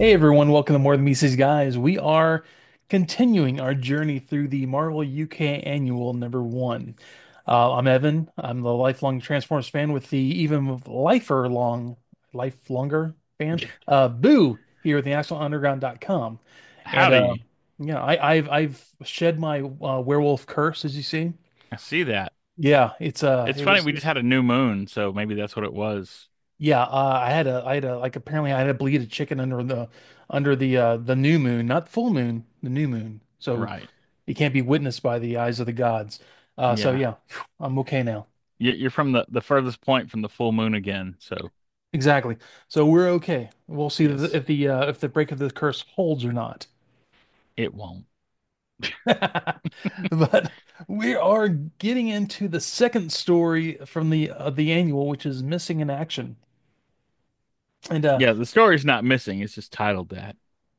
Hey everyone, welcome to More Than Mises Guys. We are continuing our journey through the Marvel UK Annual #1. I'm Evan. I'm the lifelong Transformers fan with the even life longer fan, Boo here at the AxleUnderground.com. And Howdy. yeah, I've shed my werewolf curse, as you see. I see that. Yeah, It's it funny, was we just had a new moon, so maybe that's what it was. yeah, I had a like apparently I had to bleed a chicken under the new moon, not full moon, the new moon. So Right. it can't be witnessed by the eyes of the gods. So Yeah. yeah, I'm okay now. You're from the furthest point from the full moon again, so Exactly. So we're okay. We'll see yes, if the break of the curse holds or not. it won't. But we are getting into the second story from the annual, which is Missing in Action. And Yeah, the story's not missing, it's just titled that.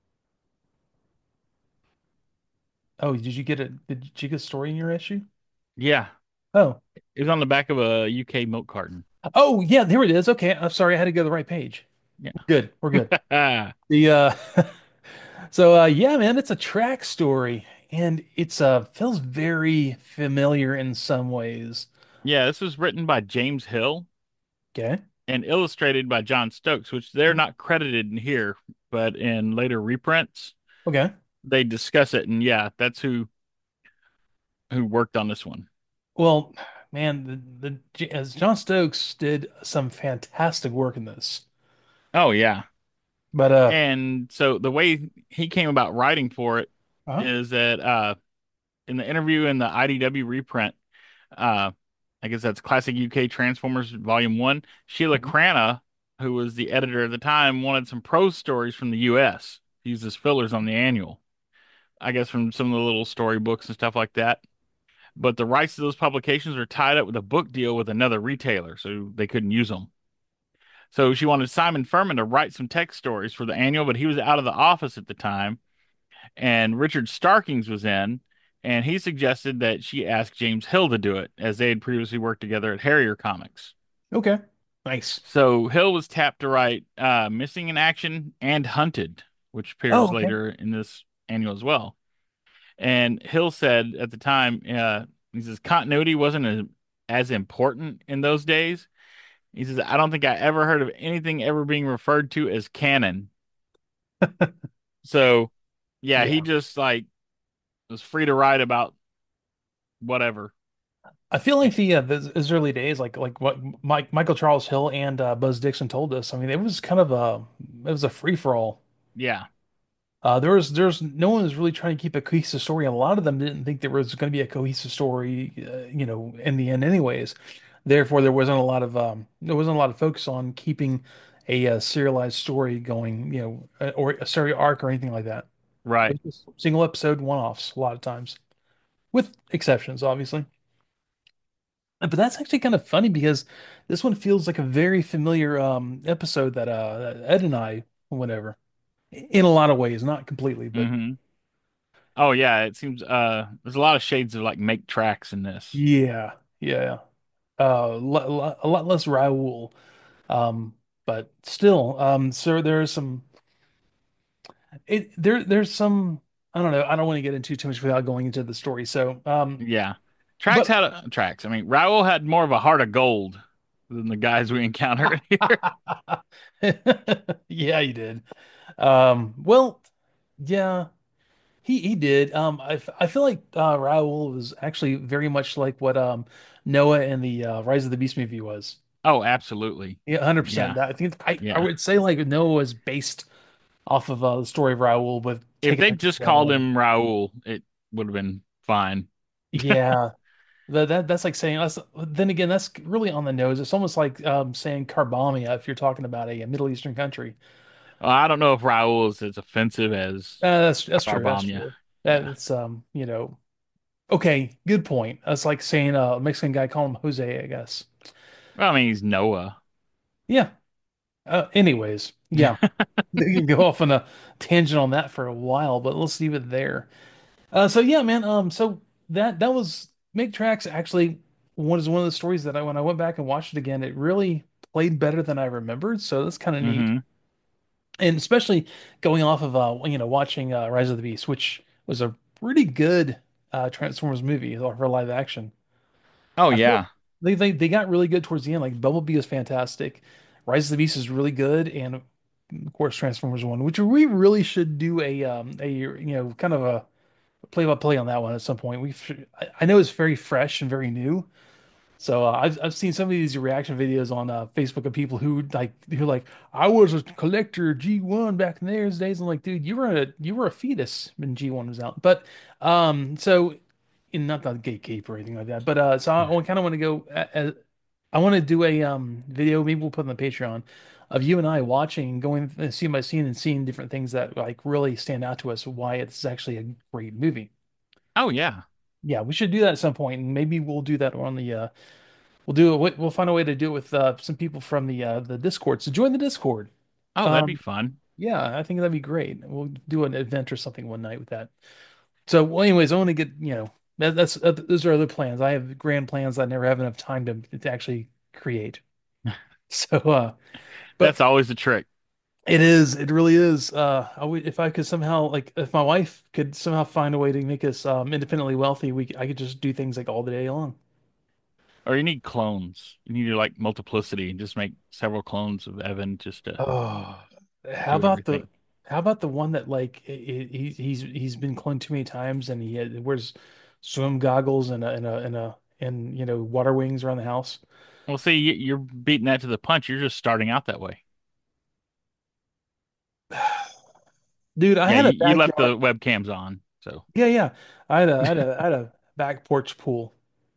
oh, did you get a story in your issue? Yeah. Oh. It was on the back of a UK milk carton. Oh, yeah, there it is. Okay, I'm sorry, I had to go to the right page. Good, we're good. Yeah. The so yeah, man, it's a track story and it's feels very familiar in some ways. Yeah, this was written by James Hill Okay. and illustrated by John Stokes, which they're not credited in here, but in later reprints, Okay. they discuss it, and yeah, that's who worked on this one. Well, man, as John Stokes did some fantastic work in this. Oh yeah. But And so the way he came about writing for it uh is that in the interview in the IDW reprint, uh, I guess that's Classic UK Transformers Volume 1, Sheila mhm. Crana, who was the editor at the time, wanted some prose stories from the US to use as fillers on the annual. I guess from some of the little storybooks and stuff like that. But the rights to those publications were tied up with a book deal with another retailer, so they couldn't use them. So she wanted Simon Furman to write some text stories for the annual, but he was out of the office at the time. And Richard Starkings was in, and he suggested that she ask James Hill to do it, as they had previously worked together at Harrier Comics. Okay. Nice. So Hill was tapped to write Missing in Action and Hunted, which Oh, appears okay. later in this annual as well. And Hill said at the time, he says continuity wasn't as important in those days. He says, I don't think I ever heard of anything ever being referred to as canon. So, yeah, he Yeah. just like was free to write about whatever. I feel like his early days, like what Michael Charles Hill and Buzz Dixon told us. I mean, it was kind of it was a free for all. Yeah, There's no one was really trying to keep a cohesive story. A lot of them didn't think there was going to be a cohesive story, in the end, anyways. Therefore, there wasn't a lot of focus on keeping a serialized story going, or a story arc or anything like that. It right. was just single episode one-offs a lot of times, with exceptions, obviously. But that's actually kind of funny because this one feels like a very familiar episode that Ed and I, whatever, in a lot of ways, not completely, but Hmm. Oh yeah, it seems there's a lot of shades of like make tracks in this. yeah, yeah. A lot less Raoul, um, but still, so there's some there's some I don't know. I don't want to get into too much without going into the story. So, Yeah. Tracks but had tracks. I mean, Raoul had more of a heart of gold than the guys we encounter here. yeah, he did. Well, yeah. He did. I feel like Raoul was actually very much like what Noah in the Rise of the Beast movie was. Oh, absolutely. Yeah, 100%. Yeah. I think I Yeah. would say like Noah was based off of the story of Raoul, but If taken they a just down called level. him Raoul, it would have been fine. Yeah, that's like saying that's. Then again, that's really on the nose. It's almost like saying Carbamia if you're talking about a Middle Eastern country. I don't know if Raoul is as offensive as That's true. That's Carbamia. true. Yeah. That's okay. Good point. That's like saying a Mexican guy call him Jose, I guess. Well, I mean, he's Noah. Yeah. Anyways, yeah, you can go off on a tangent on that for a while, but let's leave it there. So yeah, man. So that was Make Tracks actually one of the stories that when I went back and watched it again, it really played better than I remembered. So that's kind of neat. Hmm. And especially going off of watching Rise of the Beast, which was a pretty good Transformers movie for live action. Oh I feel yeah. they got really good towards the end. Like Bumblebee is fantastic, Rise of the Beast is really good, and of course Transformers One, which we really should do a kind of a play by play on that one at some point. I know it's very fresh and very new, so I've seen some of these reaction videos on Facebook of people who I was a collector G1 back in those days. I'm like, dude, you were a fetus when G1 was out. But so in not the gatekeeper or anything like that. But so I kind of want to go. I want to do a video. Maybe we'll put on the Patreon of you and I watching, going scene by scene and seeing different things that like really stand out to us. Why it's actually a great movie. Oh yeah. Yeah, we should do that at some point, and maybe we'll do that on the we'll do it. We'll find a way to do it with some people from the Discord. So join the Discord. Oh, that'd be Um, fun. yeah, I think that'd be great. We'll do an event or something one night with that. So, well, anyways, I want to get that's those are other plans. I have grand plans I never have enough time to actually create. So, That's but always the trick. it really is. If I could somehow like if my wife could somehow find a way to make us independently wealthy, I could just do things like all the day long. Or you need clones. You need like multiplicity and just make several clones of Evan just to Oh, how do about the everything. how about the one that like he's been cloned too many times and wears swim goggles and water wings around the house. Well, see, you're beating that to the punch. You're just starting out that way. Dude, I Yeah, had a you left backyard. the webcams on. So, Yeah, yeah. I had a back porch pool.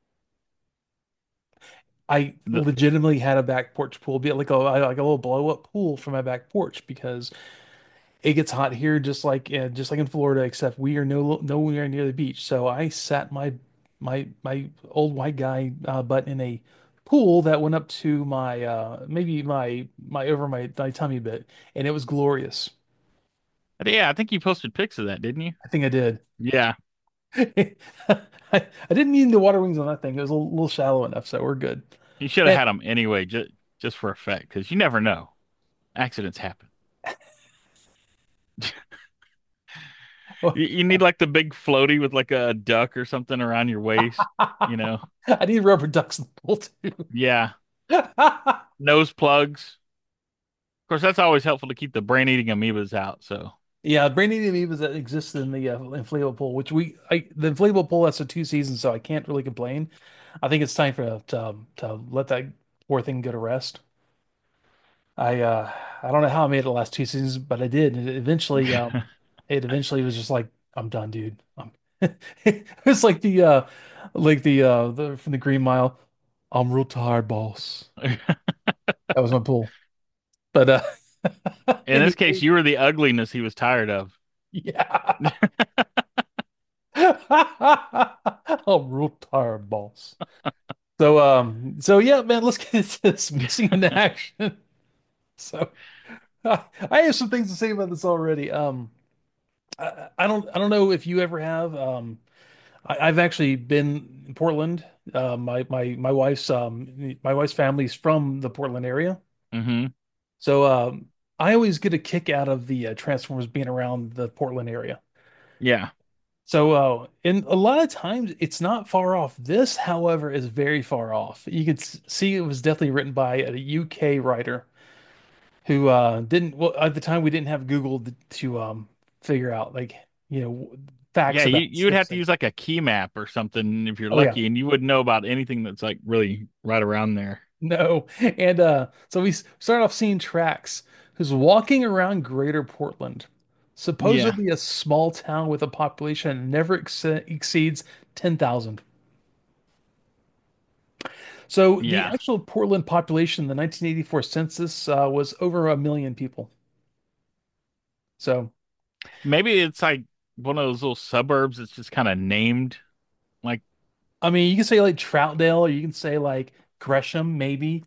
I the, legitimately had a back porch pool, be like a little blow up pool for my back porch because it gets hot here, just like in Florida, except we are nowhere near the beach. So I sat my old white guy butt in a pool that went up to my maybe my over my tummy bit, and it was glorious. yeah, I think you posted pics of that, didn't you? I think I did. Yeah, I didn't need the water wings on that thing. It was a little shallow enough, so we're good. you should have And had them anyway, just for effect, because you never know. Accidents happen. You need like the big floaty with like a duck or something around your waist, you know? I need rubber ducks in the pool too. Yeah, nose plugs. Of course, that's always helpful to keep the brain-eating amoebas out. So, Yeah, Brainy Amoebas that exist in the inflatable pool, which the inflatable pool that's a 2 seasons, so I can't really complain. I think it's time to let that poor thing go to rest. I don't know how I made it the last 2 seasons, but I did. It eventually was just like I'm done, dude. It's like the from the Green Mile. I'm real tired, boss. That was my pool. But in this case, anyway, you were the ugliness he was tired of. yeah. I'm real tired, boss. So yeah, man, let's get into this missing in action. So I have some things to say about this already. I don't know if you ever have. I've actually been in Portland. My wife's family's from the Portland area, Hmm. so I always get a kick out of the Transformers being around the Portland area. Yeah. So, and a lot of times it's not far off. This, however, is very far off. You can see it was definitely written by a UK writer who didn't, well, at the time we didn't have Google to figure out like, you know, Yeah, facts you about you would this have to thing. use like a key map or something if you're Oh yeah. lucky, and you wouldn't know about anything that's like really right around there. No. And so we started off seeing tracks who's walking around Greater Portland, Yeah. supposedly a small town with a population that never exceeds 10,000. So the Yeah. actual Portland population in the 1984 census was over 1 million people. So, Maybe it's like one of those little suburbs that's just kind of named like, I mean, you can say like Troutdale, or you can say like Gresham, maybe.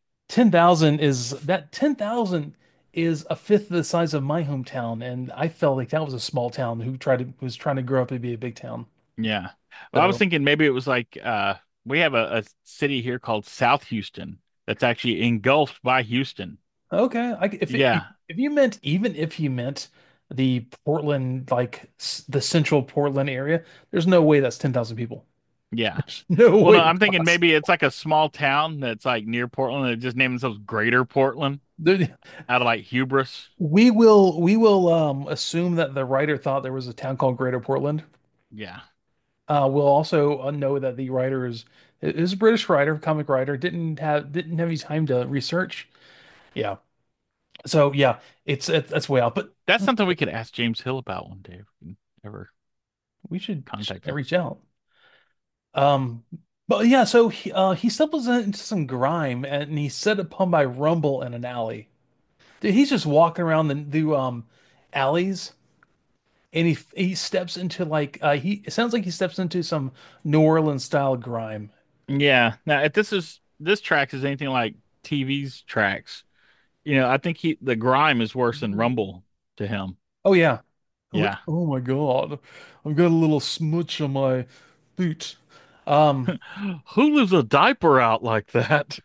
10,000 is a fifth of the size of my hometown, and I felt like that was a small town was trying to grow up to be a big town. yeah. Well, I was So, thinking maybe it was like we have a city here called South Houston that's actually engulfed by Houston. okay, if Yeah. if you meant, even if you meant the Portland, like the central Portland area, there's no way that's 10,000 people. Yeah. There's no Well, no, way I'm it's thinking maybe possible. it's like a small town that's like near Portland that just named themselves Greater Portland There- out of like hubris. we will assume that the writer thought there was a town called Greater Portland. Yeah. We'll also know that the writer is a British writer, comic writer, didn't have any time to research. Yeah. So yeah, that's way out. But That's something we could ask James Hill about one day if we can ever we should contact him. reach out. Um, but yeah, so he stumbles into some grime and he's set upon by Rumble in an alley. Dude, he's just walking around the alleys and he steps into like he it sounds like he steps into some New Orleans style grime. Yeah. Now, if this tracks is anything like TV's tracks, I think the grime is worse than Rumble to him. Oh yeah. Look, Yeah. oh my God. I've got a little smudge on my boot. Um Who leaves a diaper out like that?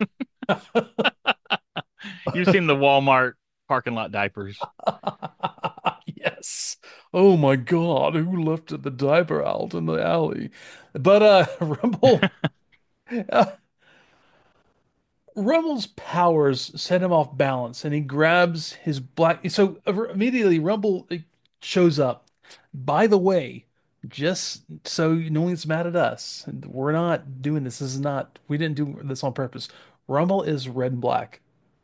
You've seen the Walmart parking lot diapers. yes. Oh my God, who left the diaper out in the alley? But Rumble uh, Rumble's powers set him off balance and he grabs his black. So immediately Rumble shows up. By the way, just so no one's mad at us, we're not doing this. This is not, we didn't do this on purpose. Rumble is red and black.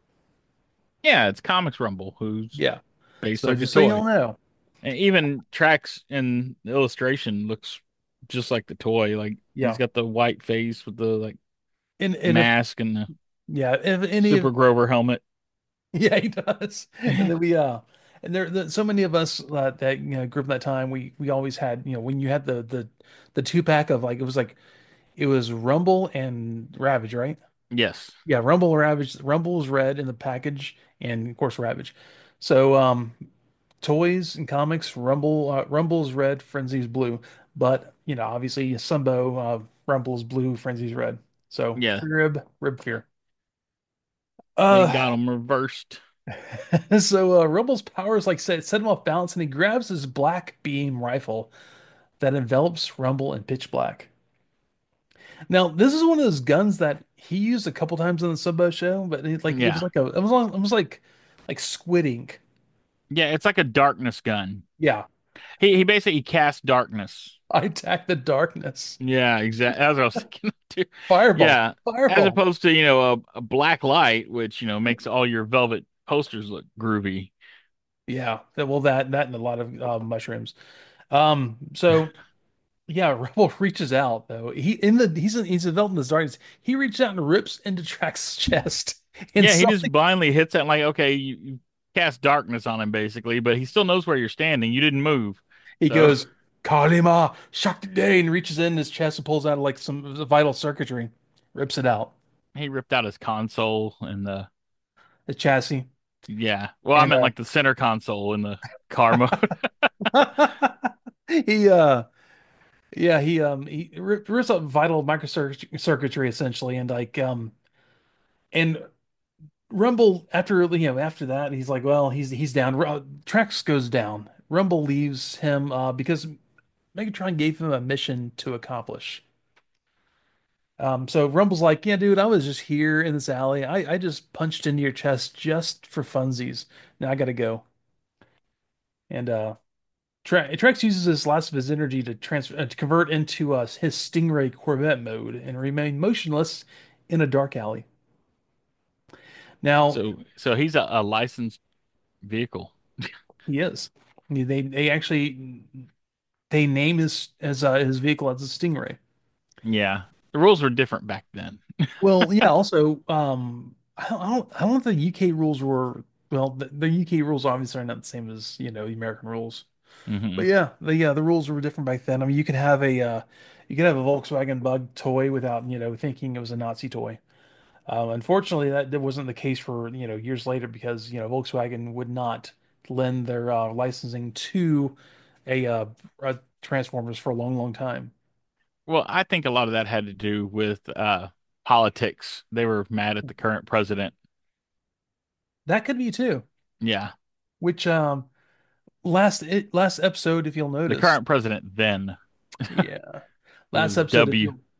Yeah, it's Comics Rumble, who's Yeah. based So like the just so you all toy. know. And even tracks in the illustration looks just like the toy. Like he's Yeah. got the white face with the like And if, mask and the yeah, if any Super of, Grover helmet. yeah, he does. And then and so many of us that grew up in that time, we always had, when you had the two pack of like, it was Rumble and Ravage, right? Yes. Yeah, Rumble, Ravage. Rumble's red in the package, and of course Ravage. So, toys and comics, Rumble's red, Frenzy's blue. But obviously Sunbow, Rumble's blue, Frenzy's red. So Yeah. free rib fear. They Uh, got them reversed. so Rumble's powers like set him off balance, and he grabs his black beam rifle that envelops Rumble in pitch black. Now, this is one of those guns that he used a couple times in the Sunbow show, but it was Yeah. like like squid ink. Yeah, it's like a darkness gun. Yeah, He basically casts darkness. I attack the darkness. Yeah, exactly. As I was thinking too. Fireball, Yeah. As fireball. opposed to, a black light, which, makes all your velvet posters look groovy. Yeah, well that and a lot of mushrooms. So yeah, Rebel reaches out though. He's enveloped in the darkness. He reaches out and rips into Trax's chest, and Yeah, he just something blindly hits it like, okay, you cast darkness on him basically, but he still knows where you're standing. You didn't move. he So goes, Kalima, Shakti Day, and reaches in his chest and pulls out like some vital circuitry, rips it out, he ripped out his console and the chassis, yeah. Well, I and meant like the center console in the car mode. he he rips up vital microcircuitry essentially, and and Rumble after that he's like, well, he's down. Trax goes down. Rumble leaves him because Megatron gave him a mission to accomplish. So Rumble's like, yeah, dude, I was just here in this alley. I just punched into your chest just for funsies. Now I gotta go. And Trex uses his last of his energy to transfer to convert into his Stingray Corvette mode and remain motionless in a dark alley. Now So he's a licensed vehicle. he is. They actually they name his vehicle as a Stingray. Yeah. The rules were different back then. Well, yeah. Also, I don't know if the UK rules were well. The UK rules obviously are not the same as the American rules. But Hmm. yeah, the rules were different back then. I mean, you could have a Volkswagen Bug toy without thinking it was a Nazi toy. Unfortunately, that wasn't the case for years later because Volkswagen would not lend their licensing to a Transformers for a long, long time. Well, I think a lot of that had to do with politics. They were mad at the current president. That could be too. Yeah. which last episode, if you'll The notice, current president then yeah, last was episode, if W. you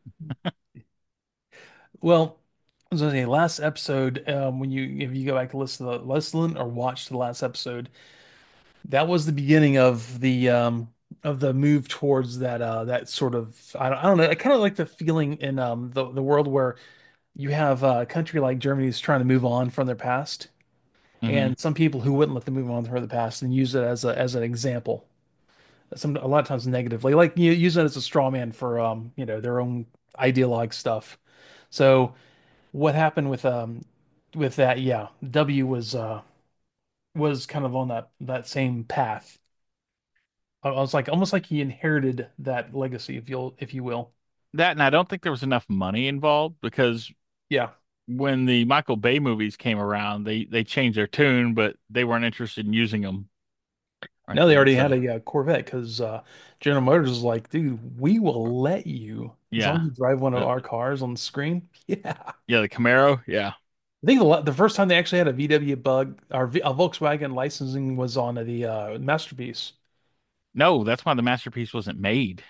well, I was gonna say last episode, when you if you go back to listen or watch the last episode, that was the beginning of the move towards that sort of I don't know. I kind of like the feeling in the world where you have a country like Germany is trying to move on from their past, Hmm. and some people who wouldn't let them move on from the past and use it as an example. A lot of times negatively, like you use it as a straw man for their own ideologue stuff. So what happened with that? Yeah, W was kind of on that same path. I was like almost like he inherited that legacy, if you will. That, and I don't think there was enough money involved because Yeah. when the Michael Bay movies came around, they changed their tune, but they weren't interested in using them right No, they then. already had So a Corvette because General Motors was like, dude, we will let you as long yeah, as you drive one of the our cars on the screen. Yeah. yeah the Camaro, yeah. I think the first time they actually had a VW Bug or a Volkswagen licensing was on the Masterpiece. No, that's why the masterpiece wasn't made.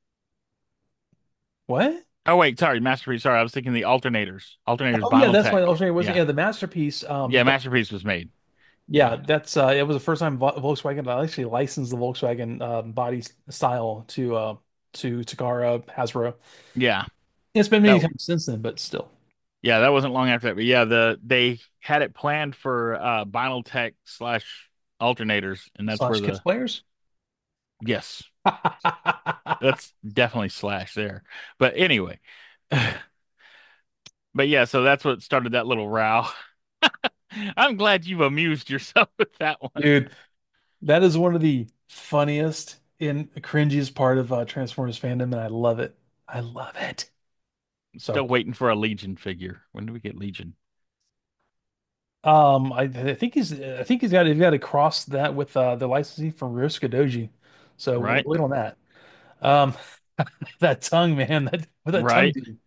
What? Oh wait, sorry, masterpiece. Sorry, I was thinking the alternators, Oh yeah, Vinyl that's why Tech. alternator wasn't. Yeah, Yeah, the Masterpiece. yeah, masterpiece was made. Yeah, Yeah, that's it was the first time Volkswagen actually licensed the Volkswagen body style to Takara Hasbro. yeah. It's been many That times since then, but still. yeah, that wasn't long after that. But yeah, they had it planned for Vinyl Tech slash alternators, and that's where Slash Kiss the players. yes, that's definitely slash there. But anyway, but yeah, so that's what started that little row. I'm glad you've amused yourself with that one. Dude, that is one of the funniest and cringiest part of Transformers fandom, and I love it. I love it. So, Still waiting for a Legion figure. When do we get Legion? I think he's got to cross that with the licensing from Ryosuke Doji. So we'll Right, wait on that. Um, that tongue, man, that what that tongue right. do?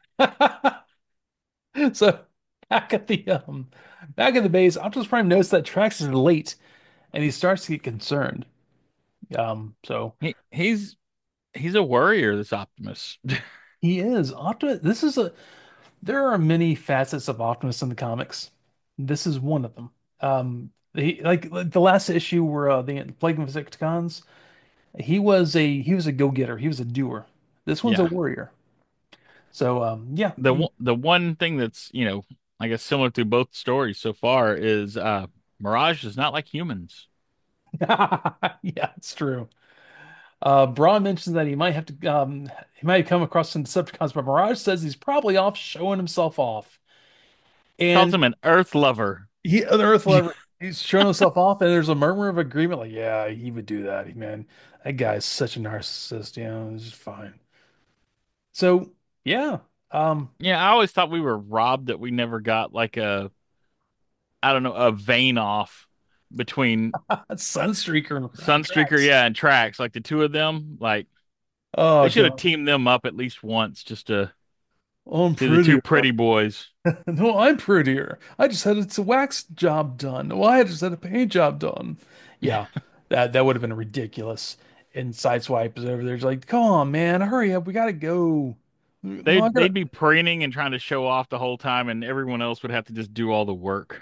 So back at the back at the base, Optimus Prime notes that Trax is late, and he starts to get concerned. So He's a worrier, this Optimus. he is Optimus. There are many facets of Optimus in the comics. This is one of them. Like the last issue where the Plague of Insecticons, he was a go-getter. He was a doer. This one's a Yeah. warrior. So yeah, he, The one thing that's, I guess similar to both stories so far is Mirage is not like humans. yeah, it's true. Braun mentions that he might come across some Decepticons, but Mirage says he's probably off showing himself off. Calls And him an Earth lover. the Earth Lover, he's showing himself off, and there's a murmur of agreement, like, yeah, he would do that, man. That guy's such a narcissist, it's just fine. So, yeah, um, Yeah, I always thought we were robbed that we never got like I don't know, a vein off between Sunstreaker and Sunstreaker, Drax. yeah, and Trax. Like the two of them, like they Oh, should have God. teamed them up at least once just to Oh, I'm be the two prettier. pretty boys. No, I'm prettier. I just had a wax job done. Well, I just had a paint job done. Yeah, that would have been ridiculous. And Sideswipe is over there, just like, come on, man, hurry up, we gotta go. No, I gotta. They'd be preening and trying to show off the whole time, and everyone else would have to just do all the work.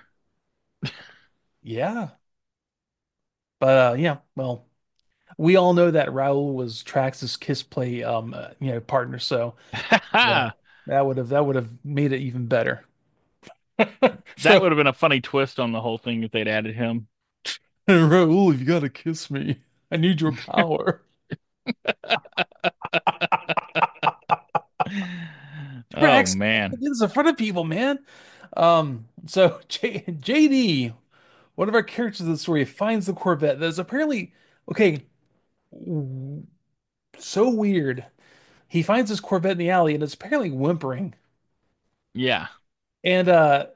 Yeah, but yeah, well, we all know that Raul was Trax's Kiss Play, partner. So yeah, that would have made it even better. That So would have been a funny twist on the whole thing if they'd added him. Raul, you gotta kiss me. I need your power. Oh Trax, man. this is in front of people, man. So JD, one of our characters in the story, finds the Corvette that is apparently okay. w- So weird. He finds this Corvette in the alley and it's apparently whimpering. Yeah. And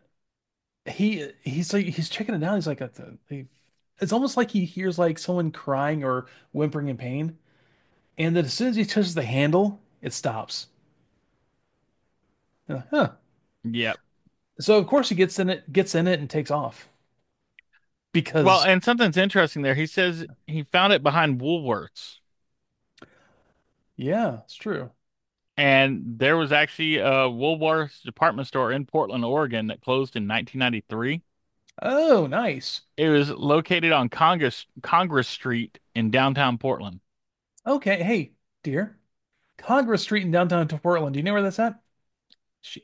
he's checking it out. He's like, it's almost like he hears like someone crying or whimpering in pain. And then as soon as he touches the handle, it stops. Huh. Yep. So of course he gets in it and takes off. Well, because and something's interesting there. He says he found it behind Woolworths. yeah, it's true. And there was actually a Woolworths department store in Portland, Oregon that closed in 1993. Oh, nice. It was located on Congress Street in downtown Portland. Okay, hey, dear. Congress Street in downtown Portland. Do you know where that's at? She,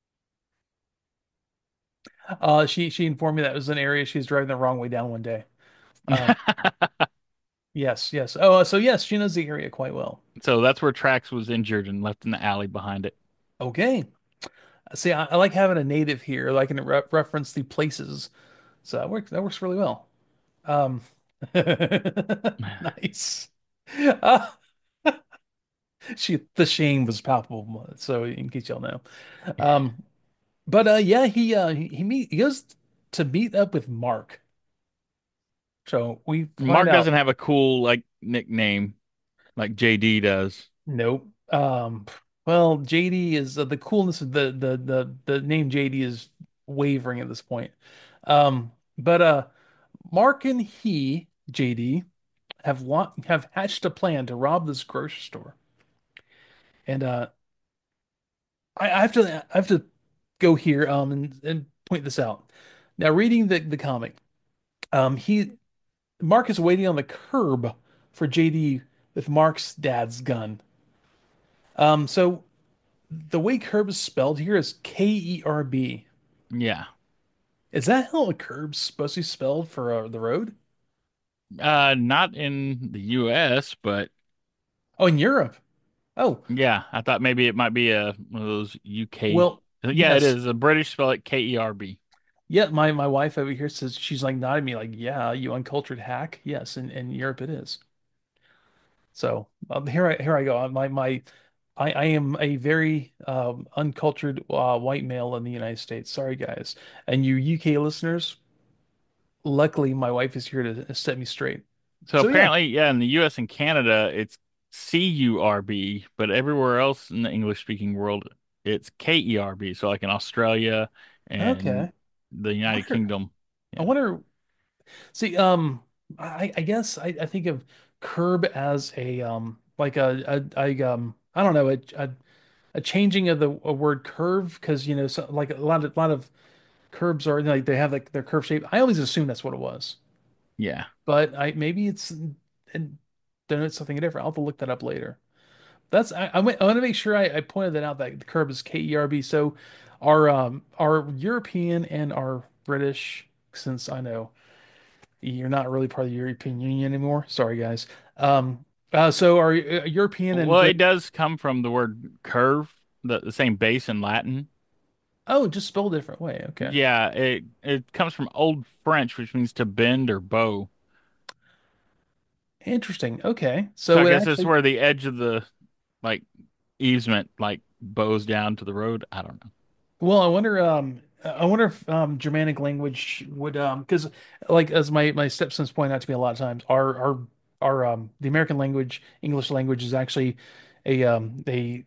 she informed me that was an area she was driving the wrong way down one day. Um, yes, yes. Oh, so yes, she knows the area quite well. So that's where Trax was injured and left in the alley behind it. Okay. See, I like having a native here. I can reference the places, so that works really well. Um, nice. Uh, the shame was palpable. So in case y'all know, um, but yeah, he goes to meet up with Mark. So we find Mark out doesn't have a cool like nickname like JD does. nope. Well, JD is the coolness of the name JD is wavering at this point. But Mark and JD have hatched a plan to rob this grocery store. And I have to go here and point this out. Now, reading the comic, he Mark is waiting on the curb for JD with Mark's dad's gun. So the way curb is spelled here is Kerb. Yeah. Is that how a curb's supposed to be spelled for the road? Not in the US, but Oh, in Europe. Oh, yeah, I thought maybe it might be a one of those UK. well, Yeah, it yes. is. The British spell it Kerb. Yeah, my wife over here says she's like nodding me like, yeah, you uncultured hack. Yes, in Europe it is. So here I go. I am a very uncultured white male in the United States. Sorry, guys. And you UK listeners, luckily my wife is here to set me straight. So So yeah, apparently, yeah, in the US and Canada, it's Curb, but everywhere else in the English speaking world, it's Kerb. So like in Australia and okay. the I United wonder. Kingdom. I Yeah. wonder. See, I guess I think of curb as a like I don't know a changing of the a word curve because so, like a lot of curbs are like they have like their curve shape. I always assume that's what it was, Yeah. but I maybe it's and then it's something different. I'll have to look that up later. I want to make sure I pointed that out that the curb is Kerb. So our European and our British, since I know you're not really part of the European Union anymore. Sorry, guys. So our European and Well, it British. does come from the word curve, the same base in Latin. Oh, just spelled a different way. Okay. Yeah, it comes from Old French, which means to bend or bow. Interesting. Okay. So I So it guess it's actually, where the edge of the like easement like bows down to the road. I don't know. well, I wonder if Germanic language would because like as my stepsons point out to me a lot of times, our the American language, English language is actually a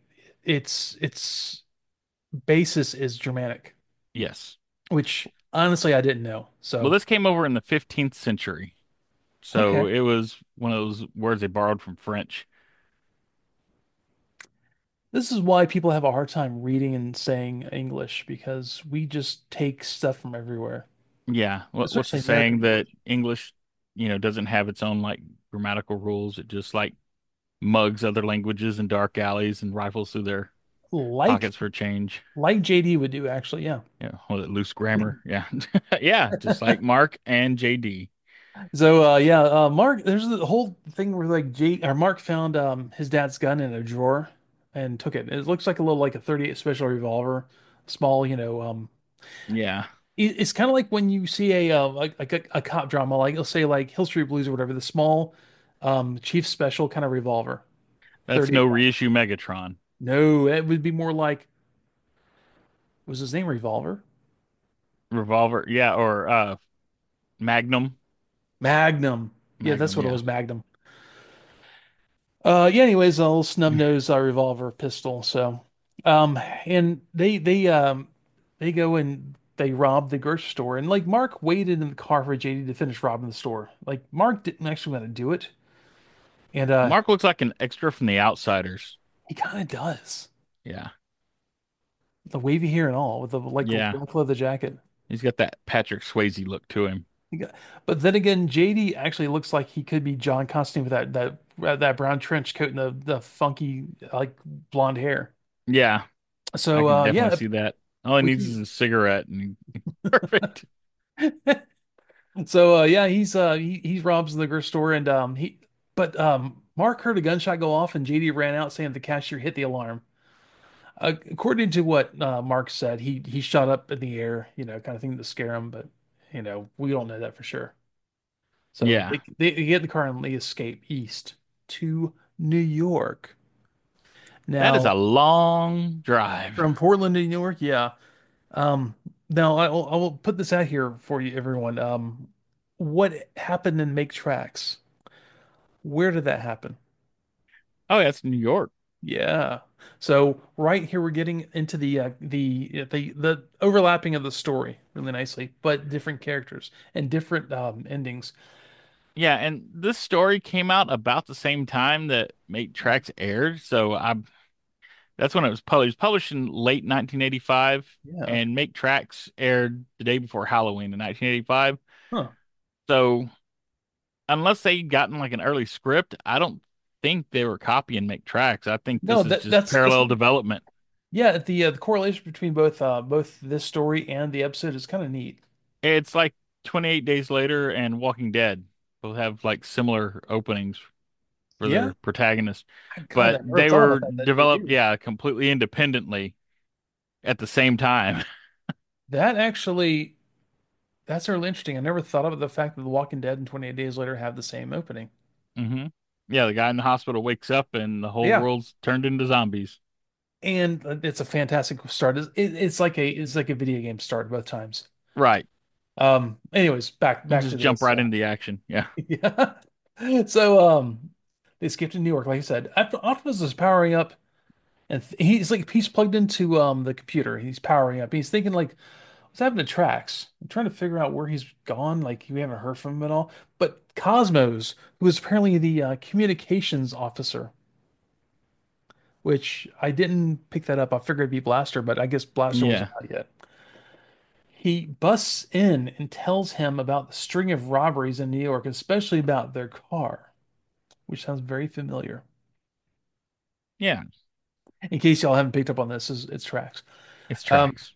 its basis is Germanic, Yes. which honestly I didn't know. Well, So this came over in the 15th century. So okay. it was one of those words they borrowed from French. This is why people have a hard time reading and saying English because we just take stuff from everywhere, Yeah. What's the especially American saying that English. English, doesn't have its own like grammatical rules. It just like mugs other languages in dark alleys and rifles through their Like pockets for change. like JD would do actually, yeah. Yeah. Was it loose grammar? Yeah. Yeah. Just like Mark and JD. So yeah, Mark, there's the whole thing where like J or Mark found his dad's gun in a drawer and took it. It looks like a little like a 38 special revolver, small, Yeah. it's kind of like when you see a cop drama, like you'll say like Hill Street Blues or whatever, the small Chief Special kind of revolver, That's 38 no cal. reissue Megatron. No, it would be more like was his name Revolver? Revolver. Yeah. Or Magnum. Magnum. Yeah, that's Magnum. what it Yeah. was, Magnum. Yeah, anyways, a little snub nose revolver pistol. So, and they go and they robbed the grocery store, and like Mark waited in the car for JD to finish robbing the store. Like Mark didn't actually want to do it, and Mark looks like an extra from The Outsiders. he kind of does. Yeah. The wavy hair and all, with the like Yeah. black leather jacket. He's got that Patrick Swayze look to him. He got- But then again, JD actually looks like he could be John Constantine with that brown trench coat and the funky like blonde hair. Yeah, I So can definitely yeah, see that. All he we needs is can. a cigarette and perfect. So yeah, he robs the grocery store and but Mark heard a gunshot go off and JD ran out saying the cashier hit the alarm. According to what Mark said, he shot up in the air, kind of thing to scare him, but we don't know that for sure. So Yeah, they get in the car and they escape east to New York. that is Now a long drive. from Portland to New York, yeah. Um, Now I will put this out here for you, everyone. What happened in Make Tracks? Where did that happen? Oh, yeah, it's New York. Yeah. So right here we're getting into the overlapping of the story really nicely, but different characters and different endings. Yeah, and this story came out about the same time that Make Tracks aired, so I that's when it was published. It was published in late 1985, Yeah. and Make Tracks aired the day before Halloween in 1985. Huh. So unless they'd gotten like an early script, I don't think they were copying Make Tracks. I think No, this is that just that's parallel development. yeah, the correlation between both this story and the episode is kind of neat. It's like 28 Days Later and Walking Dead both have like similar openings for Yeah. their protagonists, God, I but never they thought about were that they developed, do. yeah, completely independently at the same time. That actually that's really interesting. I never thought about the fact that The Walking Dead and 28 Days Later have the same opening. hmm Yeah, the guy in the hospital wakes up and the whole Yeah. world's turned into zombies. And it's a fantastic start. It's like a video game start both times. Right. Anyways, back You back to just jump this. right into the action. Yeah. Yeah. So they skipped to New York, like I said. After Optimus is powering up, and he's plugged into the computer. He's powering up. He's thinking like, what's happened to Trax? I'm trying to figure out where he's gone. Like we haven't heard from him at all. But Cosmos, who is apparently the communications officer, which I didn't pick that up. I figured it'd be Blaster, but I guess Blaster wasn't Yeah. out yet. He busts in and tells him about the string of robberies in New York, especially about their car, which sounds very familiar. Yeah. In case y'all haven't picked up on this, it's Trax. It's Um, tracks.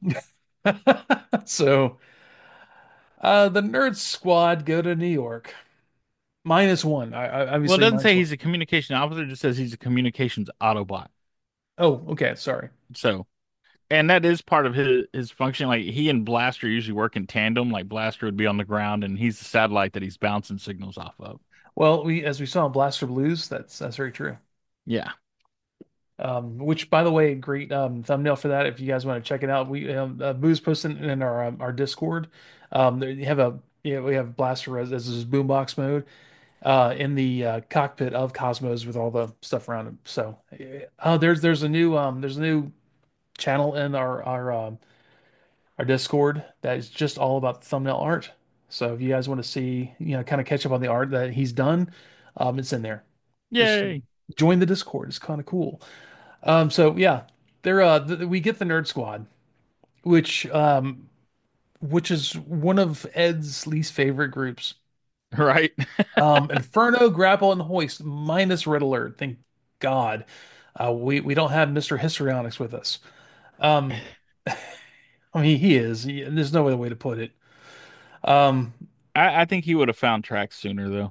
so the Nerd Squad go to New York. -1. Well, it Obviously doesn't say -1. he's a communication officer, it just says he's a communications Autobot. Oh, okay. Sorry. So, and that is part of his function. Like he and Blaster usually work in tandem. Like Blaster would be on the ground, and he's the satellite that he's bouncing signals off of. Well, as we saw in Blaster Blues, that's very true. Yeah, Which, by the way, great thumbnail for that. If you guys want to check it out, we Boo's posted in our Discord. There you have we have Blaster as his boombox mode in the cockpit of Cosmos with all the stuff around him. So, there's a new channel in our Discord that is just all about thumbnail art. So if you guys want to see, kind of catch up on the art that he's done, it's in there. Just yay! join the Discord. It's kind of cool. So yeah, we get the Nerd Squad, which which is one of Ed's least favorite groups. Right? Inferno, Grapple, and Hoist minus Red Alert. Thank God. We don't have Mr. Histrionics with us. Um, I mean, he is. There's no other way to put it. Um, I think he would have found tracks sooner though.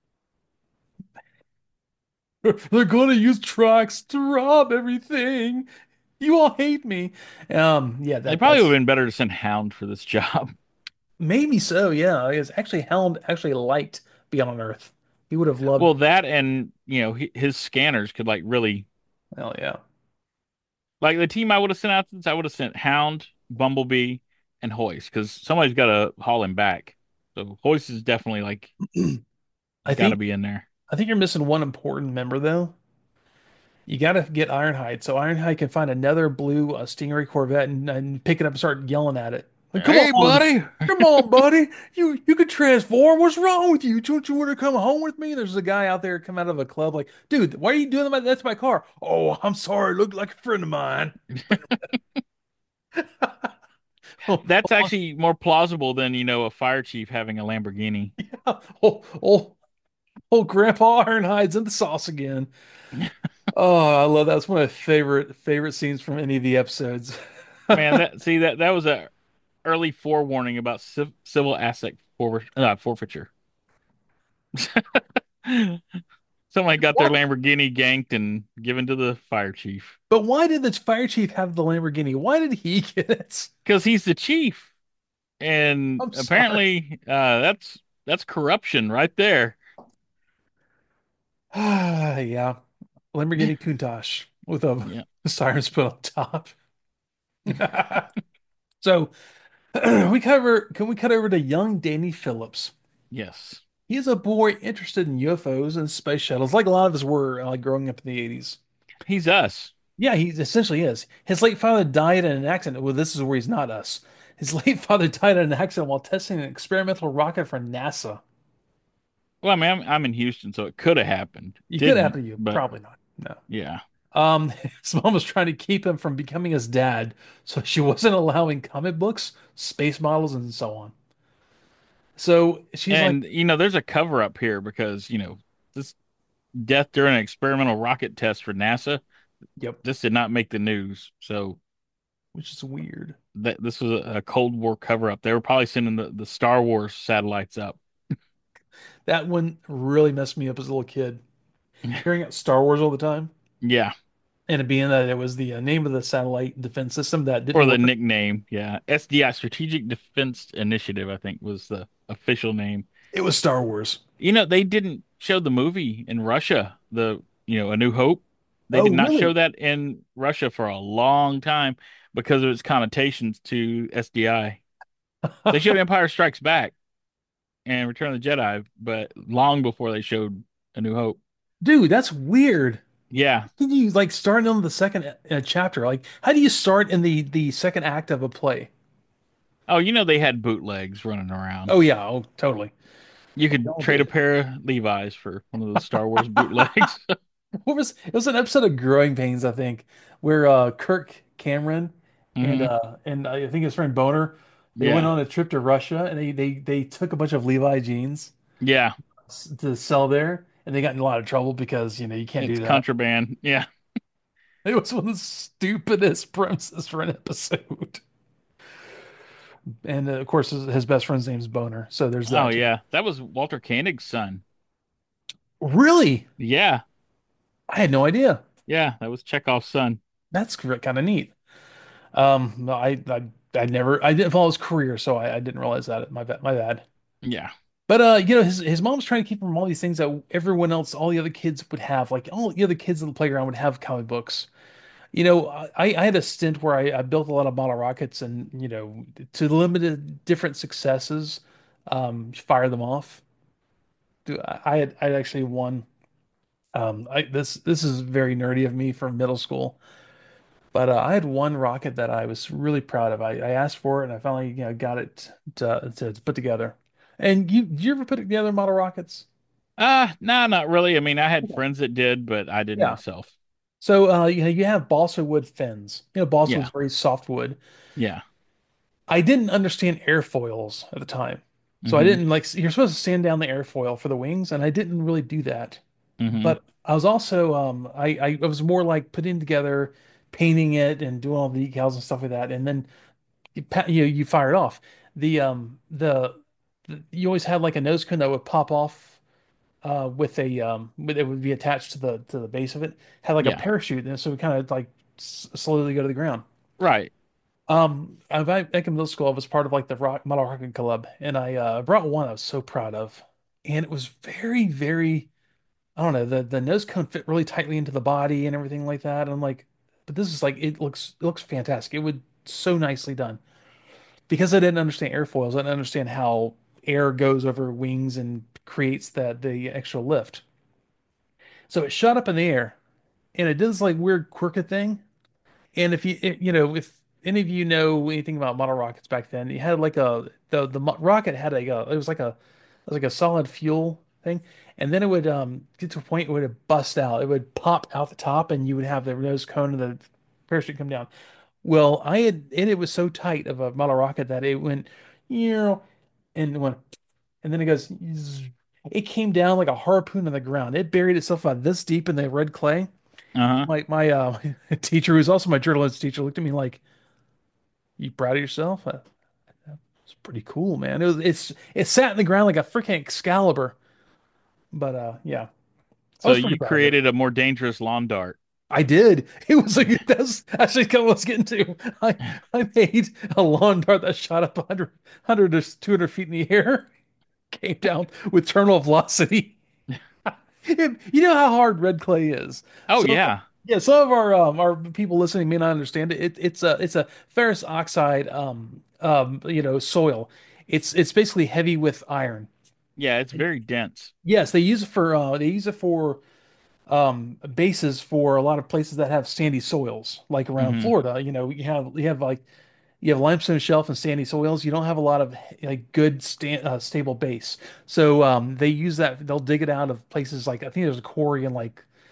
they're going to use trucks to rob everything. You all hate me. Yeah, They that probably would have that's been better to send Hound for this job. maybe so. Yeah, it's actually Hound actually liked being on Earth. He would have loved. Well, that and his scanners could like really Hell yeah. like the team I would have sent out to this. I would have sent Hound, Bumblebee, and Hoist because somebody's got to haul him back. So Hoist is definitely like I got to think be in there. I think you're missing one important member though. You got to get Ironhide so Ironhide can find another blue Stingray Corvette and pick it up and start yelling at it. Like, come Hey, on, buddy. come on, buddy. You could transform. What's wrong with you? Don't you want to come home with me? There's a guy out there come out of a club like, dude, why are you doing that? That's my car. Oh, I'm sorry. Looked like a friend of mine. Oh, That's actually more plausible than, a fire chief having a Lamborghini. oh, oh, oh, Grandpa Ironhide's in the sauce again. Oh, I love that. It's one of my favorite scenes from any of the episodes. Man, that was a early forewarning about civil asset forfeiture. Somebody got their What? Lamborghini ganked and given to the fire chief But why did the fire chief have the Lamborghini? Why did he get it? because he's the chief, and I'm sorry. apparently that's corruption right there. Yeah, Lamborghini Countach with a Yeah. siren spit on top. So can we cut over to young Danny Phillips? Yes. He's a boy interested in UFOs and space shuttles, like a lot of us were like growing up in the 80s. He's us. Yeah, he essentially is. His late father died in an accident. Well, this is where he's not us. His late father died in an accident while testing an experimental rocket for NASA. Well, I mean, I'm in Houston, so it could have happened. You could Didn't, happen to you, but probably not. No. yeah. His mom was trying to keep him from becoming his dad, so she wasn't allowing comic books, space models, and so on. So she's like, And there's a cover up here because, this death during an experimental rocket test for NASA, "Yep," this did not make the news. So which is weird. that this was a Cold War cover up. They were probably sending the Star Wars satellites up. That one really messed me up as a little kid. Hearing out Star Wars all the time, Yeah. and it being that it was the name of the satellite defense system that didn't Or the work. nickname. Yeah. SDI, Strategic Defense Initiative, I think was the official name. It was Star Wars. They didn't show the movie in Russia, A New Hope. They did Oh, not show really? that in Russia for a long time because of its connotations to SDI. They showed Empire Strikes Back and Return of the Jedi, but long before they showed A New Hope. Dude, that's weird. Yeah. Can you like start on the second chapter? Like, how do you start in the second act of a play? Oh, they had bootlegs running around. Oh yeah, oh totally. You We could all trade a did. pair of Levi's for one of those Star Wars bootlegs. What was it was an episode of Growing Pains, I think, where Kirk Cameron Hmm. and I think his friend Boner, they went Yeah. on a trip to Russia and they took a bunch of Levi jeans Yeah. to sell there and they got in a lot of trouble because you can't It's do that. contraband. Yeah. It was one of the stupidest premises for an episode. And of course his best friend's name's Boner, so there's Oh that too. yeah. That was Walter Koenig's son. Really? Yeah. I had no idea. Yeah. That was Chekhov's son. That's kind of neat. No, I didn't follow his career, so I didn't realize that. My bad. Yeah. But his mom's trying to keep him from all these things that everyone else, all the other kids would have. Like all the other kids in the playground would have comic books. I had a stint where I built a lot of model rockets, and to limited different successes, fire them off. I had actually won. This is very nerdy of me from middle school. But I had one rocket that I was really proud of. I asked for it and I finally, got it to put together. And did you ever put together model rockets? Nah, not really. I mean, I had Yeah. friends that did, but I didn't Yeah. myself. So you have balsa wood fins. Balsa wood's Yeah. very soft wood. Yeah. I didn't understand airfoils at the time. So I Hmm. didn't like you're supposed to sand down the airfoil for the wings, and I didn't really do that. Hmm. But I was also I was more like putting together, painting it and doing all the decals and stuff like that. And then you fire it off. You always had like a nose cone that would pop off it would be attached to the base of it. Had like a Yeah. parachute, and so we kind of like slowly go to the ground. Right. Back in middle school, I was part of like the model rocket club, and I brought one I was so proud of, and it was very very. I don't know, the nose cone fit really tightly into the body and everything like that. And I'm like, but this is like it looks fantastic. It would so nicely done. Because I didn't understand airfoils, I didn't understand how air goes over wings and creates the extra lift. So it shot up in the air and it did this like weird quirky thing. And if you it- you know any of you know anything about model rockets back then, it had like rocket had it was like a solid fuel thing, and then it would get to a point where it would bust out. It would pop out the top, and you would have the nose cone and the parachute come down. Well, it was so tight of a model rocket that it went, you know, and went, and then it goes. Zzz. It came down like a harpoon on the ground. It buried itself about this deep in the red clay. Uh-huh. My teacher, who's also my journalism teacher, looked at me like, "You proud of yourself?" It's pretty cool, man. It sat in the ground like a freaking Excalibur. But yeah, I So was pretty you proud of it. created a more dangerous lawn dart. I did. It was like that's actually kind of what I was getting to. I made a lawn dart that shot up 100 to 200 feet in the air, came down with terminal velocity. You know how hard red clay is. Oh So yeah. yeah, some of our people listening may not understand it. It's a ferrous oxide soil. It's basically heavy with iron. Yeah, it's very dense. Yes, they use it for bases for a lot of places that have sandy soils, like around Hmm. Florida. You have limestone shelf and sandy soils. You don't have a lot of like good stable base. So they use that. They'll dig it out of places like I think there's a quarry in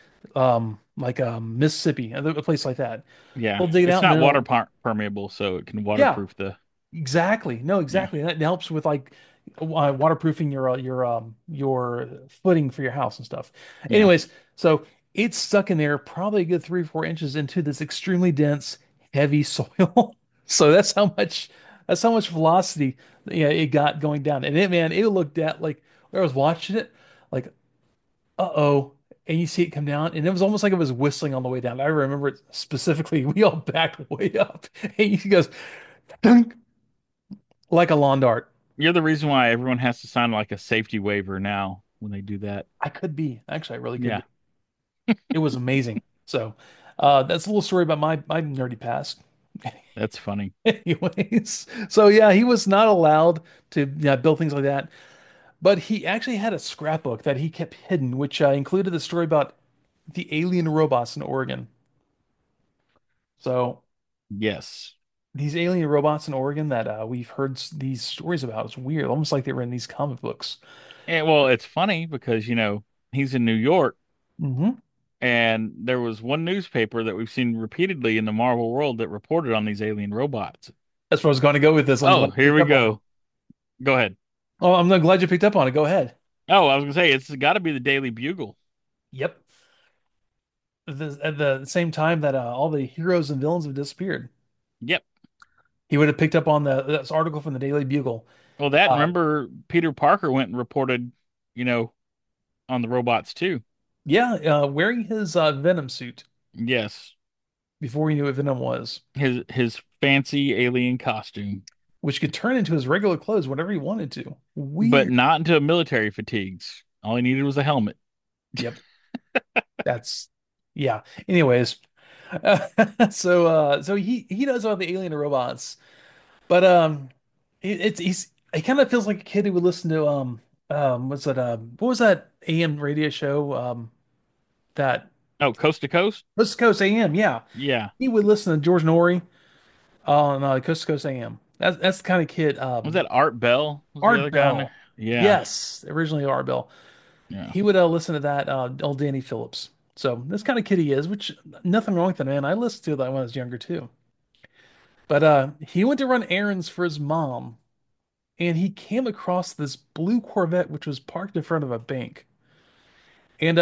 Mississippi, a place like that. Yeah. They'll dig it It's out and not then water they'll permeable, so it can yeah, waterproof the exactly. No, yeah. exactly. That helps with like waterproofing your footing for your house and stuff. Yeah. Anyways, so it's stuck in there probably a good 3 or 4 inches into this extremely dense, heavy soil. So that's how much velocity it got going down. And it looked at like I was watching it, like, uh-oh. And you see it come down, and it was almost like it was whistling on the way down. I remember it specifically. We all backed way up, and he goes, dunk, like a lawn dart. You're the reason why everyone has to sign like a safety waiver now when they do that. I could be. Actually, I really could Yeah, be. It was amazing. So, that's a little story about my nerdy past. that's funny. Anyways, so yeah, he was not allowed to build things like that, but he actually had a scrapbook that he kept hidden, which included the story about the alien robots in Oregon. So Yes. these alien robots in Oregon that we've heard these stories about is weird, almost like they were in these comic books. And well, it's funny because, he's in New York Hmm. and there was one newspaper that we've seen repeatedly in the Marvel world that reported on these alien robots. That's where I was going to go with this. I'm Oh, glad you here picked we up on it. go. Go ahead. Oh, I'm glad you picked up on it. Go ahead. Oh, I was gonna say it's got to be the Daily Bugle. Yep. At the same time that all the heroes and villains have disappeared, Yep. he would have picked up on this article from the Daily Bugle. Well, that and Uh, remember Peter Parker went and reported, you know, on the robots too. yeah, wearing his Venom suit Yes. before he knew what Venom was, His fancy alien costume, which could turn into his regular clothes whenever he wanted to. but Weird. not into military fatigues. All he needed was a helmet. Yep. That's yeah. Anyways, so he knows about the alien robots, but he kind of feels like a kid who would listen to what's that what was that AM radio show that Oh, Coast to Coast? Coast to Coast AM, yeah. Yeah. He would listen to George Norrie on Coast to Coast AM. That's the kind of kid. Was that Art Bell? Was the Art other guy on there? Bell, Yeah. yes, originally Art Bell. Yeah. He would listen to that old Danny Phillips. So this kind of kid he is, which nothing wrong with it, man. I listened to that when I was younger too. But he went to run errands for his mom, and he came across this blue Corvette which was parked in front of a bank. And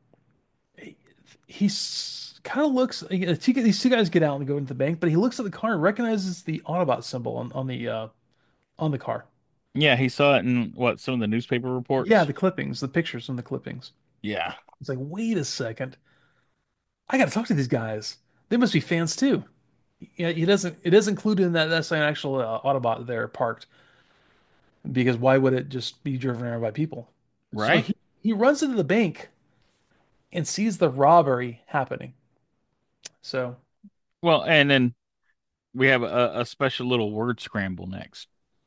he's kind of looks. These two guys get out and go into the bank, but he looks at the car and recognizes the Autobot symbol on the car. Yeah, he saw it in what, some of the newspaper Yeah, reports? the clippings, the pictures from the clippings. Yeah. It's like, wait a second, I got to talk to these guys. They must be fans too. Yeah, it is included in that. That's an actual Autobot there parked because why would it just be driven around by people? So Right? he runs into the bank and sees the robbery happening. So, Well, and then we have a special little word scramble next.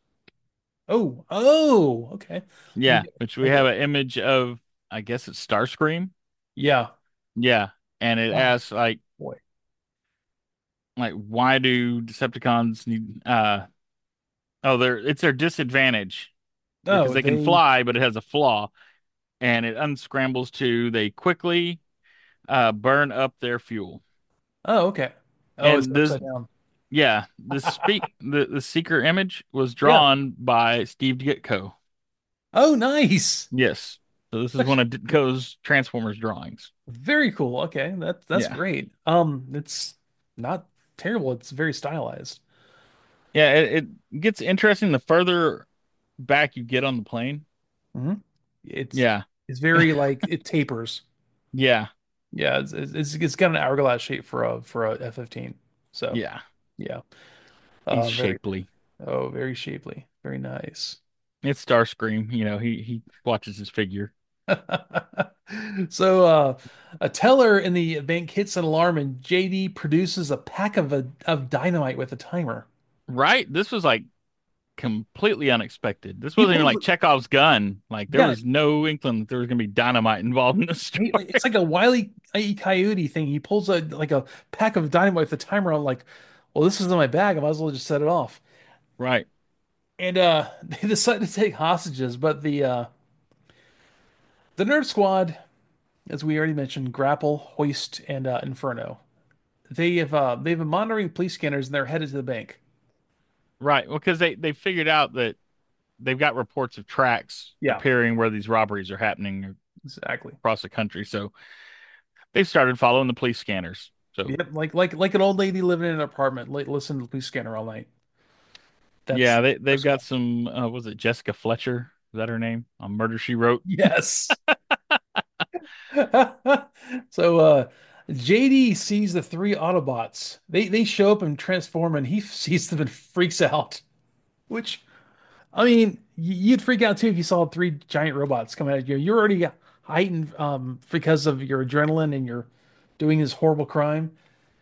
okay. Let me Yeah, get which we have okay. an image of, I guess it's Starscream. Yeah. Yeah. And it Oh asks like, boy. Like, why do Decepticons need oh, it's their disadvantage because Oh, they can they. fly, but it has a flaw and it unscrambles too. They quickly burn up their fuel. Oh, okay. Oh, it's And this, upside down. yeah, the seeker image was Yeah. drawn by Steve Ditko. Oh, nice. Yes. So this is one of Ditko's Transformers drawings. Very cool. Okay, that's Yeah. great. It's not terrible. It's very stylized. Yeah, it gets interesting the further back you get on the plane. Hmm. It's Yeah. it's very like it tapers. Yeah. Yeah, it's got an hourglass shape for a F-15. So Yeah. yeah, He's very shapely. very shapely, very nice. It's Starscream, he watches his figure. So a teller in the bank hits an alarm, and JD produces a pack of dynamite with a timer. Right? This was like completely unexpected. This He wasn't even pulls like Chekhov's gun. Like there yeah, was no inkling that there was gonna be dynamite involved in this story. it's like a Wile E. Coyote thing. He pulls a pack of dynamite with a timer on, like, well, this is in my bag. I might as well just set it off. Right. And they decide to take hostages, but the Nerd Squad, as we already mentioned, Grapple, Hoist, and Inferno. They've been monitoring police scanners and they're headed to the bank. Right. Well, because they figured out that they've got reports of tracks Yeah, appearing where these robberies are happening exactly. across the country. So they've started following the police scanners. So Yep, like an old lady living in an apartment, like listen to the police scanner all night. That's yeah, the they've Nerd got Squad. some was it Jessica Fletcher? Is that her name? On Murder She Wrote? Yes. So JD sees the three Autobots. They show up and transform, and he sees them and freaks out. Which, I mean, you'd freak out too if you saw three giant robots coming at you. You're already heightened because of your adrenaline and you're doing this horrible crime.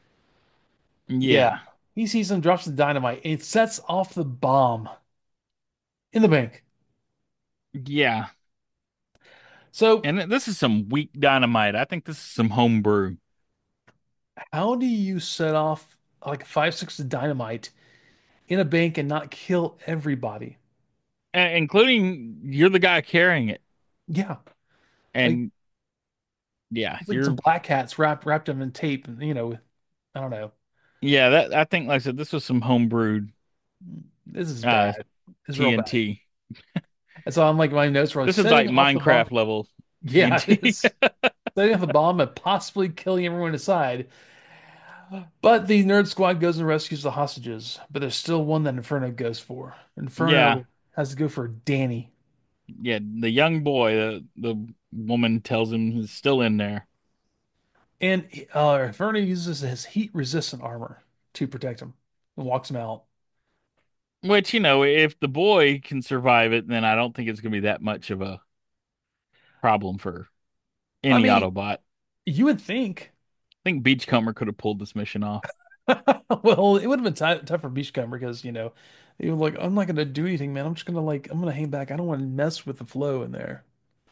Yeah. Yeah. He sees them, drops the dynamite. It sets off the bomb in the bank. Yeah. So, And this is some weak dynamite. I think this is some homebrew. how do you set off like 5, 6 of dynamite in a bank and not kill everybody? Including you're the guy carrying it. Yeah. Like, And yeah, it's like some you're black cats wrapped them in tape, and I don't know. yeah, that I think like I said, this was some homebrewed This is uh bad. This is real bad. TNT. And so I'm like, my notes were This is like setting off the bomb. Minecraft level Yeah, it TNT. is. Setting off the bomb and possibly killing everyone inside. But the Nerd Squad goes and rescues the hostages. But there's still one that Inferno goes for. Yeah. Inferno has to go for Danny. Yeah, the young boy, the woman tells him is still in there. And Inferno uses his heat resistant armor to protect him and walks him out. Which, if the boy can survive it, then I don't think it's gonna be that much of a problem for I any mean, Autobot. I you would think. think Beachcomber could have pulled this mission off. Well, it would have been tough for Beachcomber because, he was like, I'm not going to do anything, man. I'm going to hang back. I don't want to mess with the flow in there.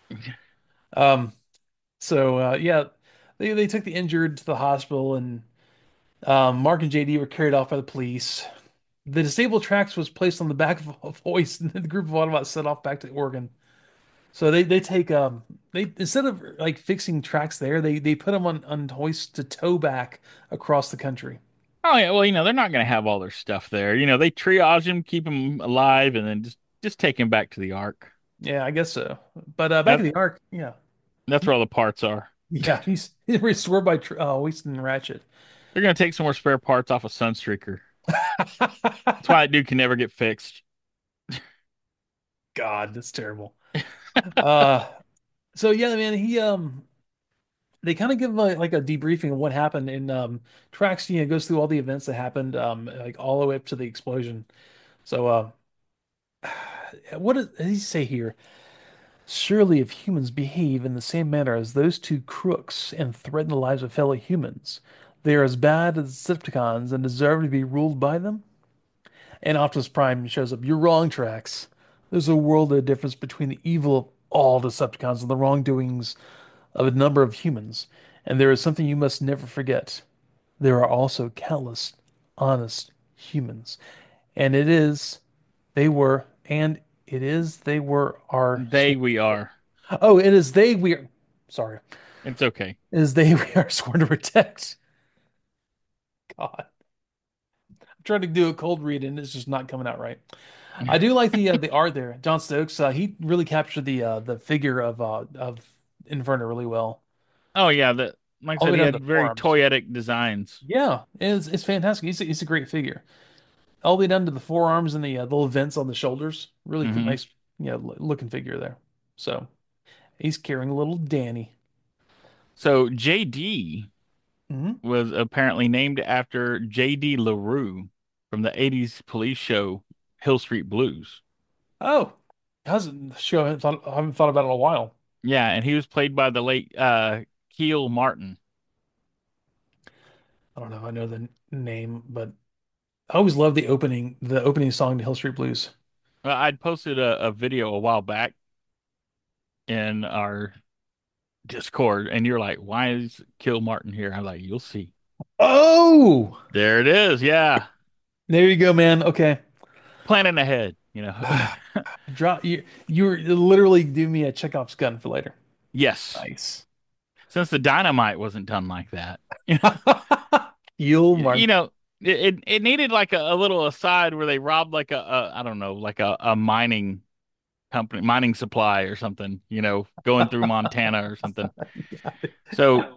Um, so, yeah, they took the injured to the hospital, and Mark and JD were carried off by the police. The disabled tracks was placed on the back of Hoist, and then the group of Autobots set off back to Oregon. So they take they instead of like fixing tracks there, they put them on Hoist to tow back across the country. Oh yeah, well, they're not gonna have all their stuff there. They triage him, keep him alive, and then just take him back to the Ark. Yeah, I guess so. But back in That the Ark, yeah. that's where all the parts are. Yeah, he's restored by Winston and Ratchet. They're gonna take some more spare parts off of Sunstreaker. That's why that dude can never get fixed. God, that's terrible. Uh, so yeah, man, they kind of give like a debriefing of what happened in Trax. Goes through all the events that happened, like all the way up to the explosion. So, what does he say here? Surely, if humans behave in the same manner as those two crooks and threaten the lives of fellow humans, they are as bad as Decepticons and deserve to be ruled by them. And Optimus Prime shows up. You're wrong, Trax. There's a world of difference between the evil of all Decepticons and the wrongdoings of a number of humans. And there is something you must never forget. There are also countless honest humans. And it is, they were, and it is, they were, are They sworn we to protect. are. Oh, it is they we are, sorry. It's okay. It is they we are sworn to protect. God. I'm trying to do a cold read and it's just not coming out right. I do like the art there. John Stokes, he really captured the figure of Inferno really well. Oh yeah, the like I All the said, way he down to had the very forearms. toyetic designs. Yeah, it's fantastic. He's a great figure. All the way down to the forearms and the little vents on the shoulders. Really cool, Hmm. nice, looking figure there. So he's carrying a little Danny. So JD Hmm. was apparently named after J.D. LaRue from the 80s police show Hill Street Blues. Oh, hasn't show I haven't thought about it in a while. Yeah, and he was played by the late Keel Martin. I don't know if I know the name, but I always loved the opening song to Hill Street Blues. Well, I'd posted a video a while back in our Discord, and you're like, "Why is Keel Martin here?" I'm like, "You'll see." Oh, There it is. Yeah, there you go, man. Okay. planning ahead. You know. Drop you're literally doing me a Chekhov's gun for later. Yes, Nice. since the dynamite wasn't done like that. You'll You mark. know, it needed like a little aside where they robbed like a I don't know, like a mining company, mining supply or something, going through Montana or something. So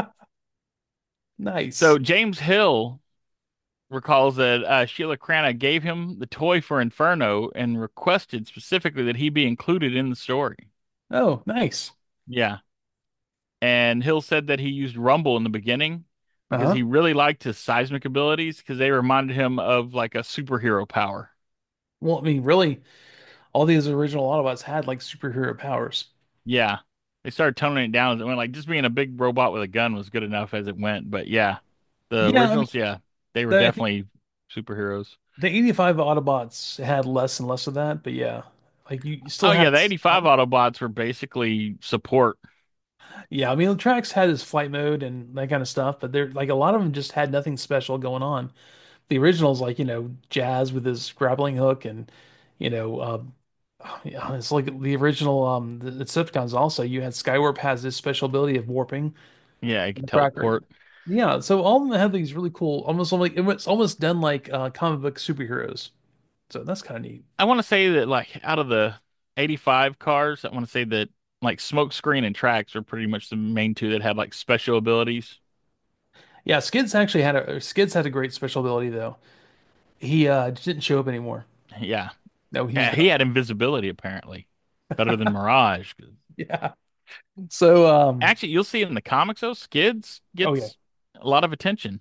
Nice. so James Hill recalls that Sheila Crana gave him the toy for Inferno and requested specifically that he be included in the story. Oh, nice. Yeah. And Hill said that he used Rumble in the beginning because Uh-huh. he really liked his seismic abilities because they reminded him of like a superhero power. Well, I mean, really, all these original Autobots had like superhero powers. Yeah. They started toning it down as it went. Like just being a big robot with a gun was good enough as it went. But yeah, the Yeah, I mean, originals, yeah, they were I think definitely superheroes. the 85 Autobots had less and less of that, but yeah, like you still Oh had yeah, the 85 some. Autobots were basically support. Yeah, I mean, the tracks had his flight mode and that kind of stuff, but they're like a lot of them just had nothing special going on. The originals, like, Jazz with his grappling hook and, you know, yeah, it's like the original, the Decepticons also, you had Skywarp has this special ability of warping Yeah, I and could the Tracker. teleport. Yeah, so all of them have these really cool, almost like it was almost done like comic book superheroes. So that's kind of neat. I want to say that like out of the 85 cars, I want to say that like Smokescreen and Tracks are pretty much the main two that had like special abilities. Yeah, Skids had a great special ability though. He didn't show up anymore. Yeah. No, he's Yeah, done. he had invisibility apparently. Better than Mirage. Yeah. So Actually, you'll see in the comics though, Skids oh yeah. gets a lot of attention.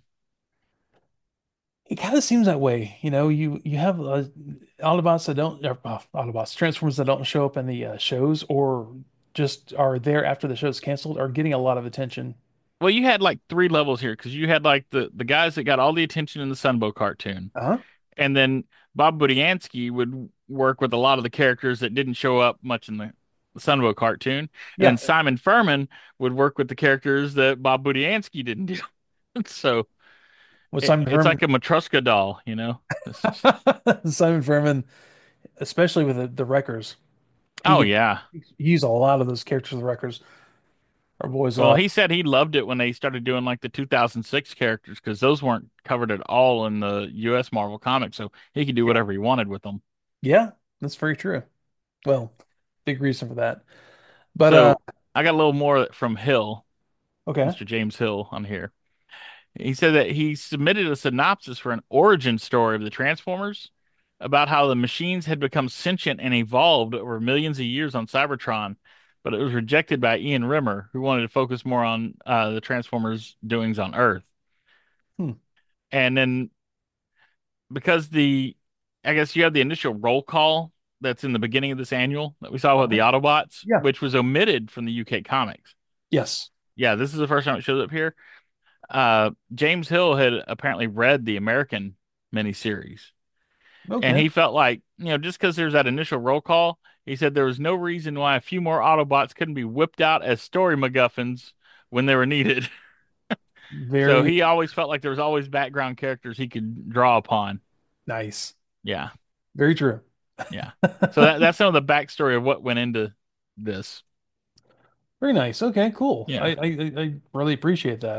It kind of seems that way. You have Autobots that don't, Autobots, Transformers that don't show up in the shows or just are there after the show's canceled are getting a lot of attention. Well, you had like three levels here because you had like the guys that got all the attention in the Sunbow cartoon, Uh-huh. and then Bob Budiansky would work with a lot of the characters that didn't show up much in the Sunbow cartoon, and then Yeah. Simon Furman would work with the characters that Bob Budiansky didn't do. So With Simon it's Furman, like a Matryoshka doll, you know? Simon Furman, especially with the Wreckers, he Oh could yeah. use a lot of those characters of the Wreckers. Our boys, Well, he said he loved it when they started doing like the 2006 characters because those weren't covered at all in the US Marvel comics, so he could do yeah, whatever he wanted with them. yeah, that's very true. Well, big reason for that. But So I got a little more from Hill, okay. Mr. James Hill, on here. He said that he submitted a synopsis for an origin story of the Transformers about how the machines had become sentient and evolved over millions of years on Cybertron, but it was rejected by Ian Rimmer, who wanted to focus more on the Transformers' doings on Earth. Hmm. And then because I guess you have the initial roll call that's in the beginning of this annual that we saw with the Uh-huh. Autobots, Yeah. which was omitted from the UK comics. Yes. Yeah, this is the first time it shows up here. James Hill had apparently read the American miniseries, and Okay. he felt like, just because there's that initial roll call, he said there was no reason why a few more Autobots couldn't be whipped out as story MacGuffins when they were needed. So Very he always felt like there was always background characters he could draw upon. nice. Yeah, Very true. yeah. So that's some of the backstory of what went into this. Very nice. Okay, cool. Yeah. I really appreciate that.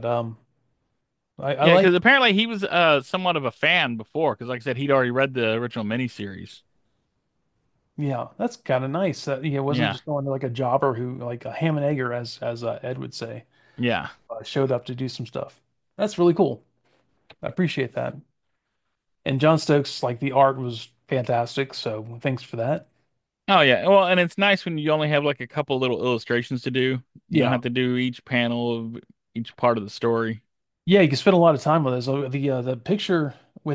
I Yeah, like, because apparently he was somewhat of a fan before, because like I said, he'd already read the original miniseries. yeah, that's kind of nice that he wasn't Yeah, just going to like a jobber who, like a ham and egger, as Ed would say, yeah. showed up to do some stuff. That's really cool. I appreciate that. And John Stokes, like the art was fantastic, so thanks for that. Oh yeah. Well, and it's nice when you only have like a couple little illustrations to do. You don't Yeah, have to do each panel of each part of the story. yeah, you can spend a lot of time with this. The picture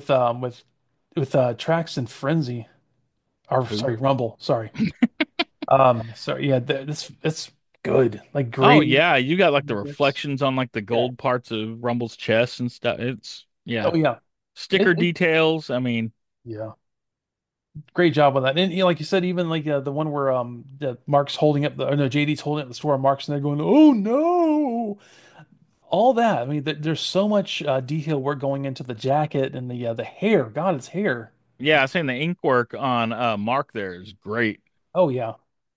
with Trax and Frenzy, or Who? sorry, Rumble. Sorry. Sorry, yeah, this it's good. Like Oh gradient. yeah, you got like the reflections on like the Yeah. gold parts of Rumble's chest and stuff. It's yeah. Oh yeah. Sticker It details. I mean, yeah. Great job on that. And you know, like you said, even like the one where the Mark's holding up the or no JD's holding up the store, Mark's and they're going, "Oh no!" All that. I mean, there's so much detail work going into the jacket and the hair. God, it's hair. yeah, I saying the ink work on Mark there is great. Oh yeah.